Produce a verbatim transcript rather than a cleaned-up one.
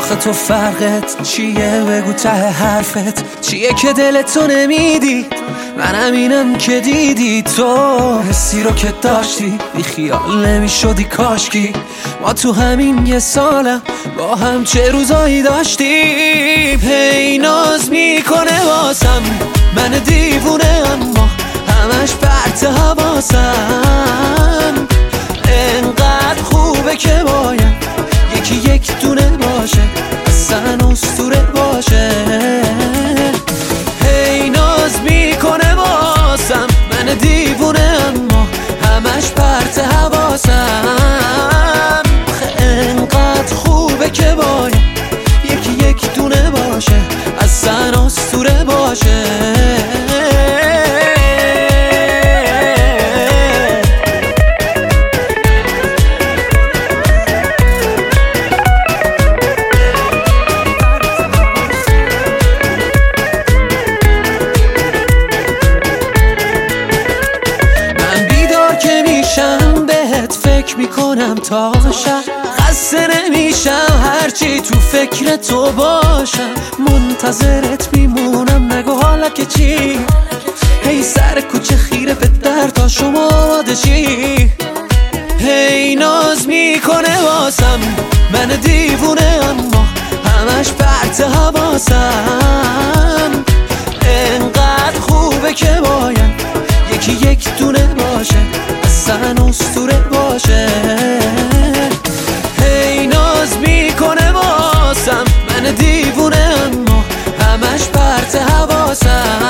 آخه تو فرقت چیه؟ بگو ته حرفت چیه که دلتو نمیدی؟ منم اینم که دیدی تو حسی رو که داشتی بی خیال نمیشدی کاشکی ما تو همین یه سالم با هم چه روزایی داشتیم. هی ناز میکنه واسم من دیوونه اما همش پرت حواسم انقدر خوبه که باید یکی یک دونه باشه اصلا اسطوره باشه. هی ناز میکنه واسم من دیوونه اما همش پرت حواسم انقدر خوبه که باید یکی یک دونه باشه اصلا اسطوره باشه. میکنم تا شب خسته نمیشم هرچی تو فکر تو باشم منتظرت میمونم نگو حالا که چی. هی سر کوچه خیره به در تا شما آماده چی. هی ناز میکنه واسم من دیوونه اما همش پرت حواسم انقدر خوبه که باید یکی یک دونه باشه اصلا اسطوره باشه. هی ناز میکنه واسم من دیوونه اما همش پرت حواسم